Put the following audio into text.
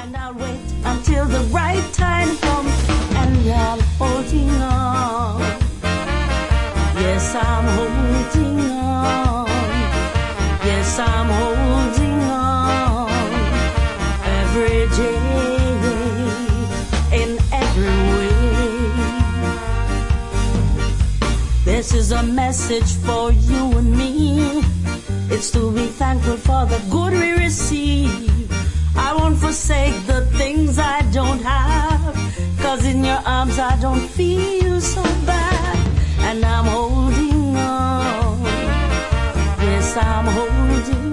And I'll wait until the right time comes, and I'm holding on. Yes, I'm holding on. Yes, I'm holding on. Every day, in every way. This is a message for you and me. It's to be thankful for the good we receive. I won't forsake the things I don't have, 'cause in your arms I don't feel so bad. And I'm holding on. Yes, I'm holding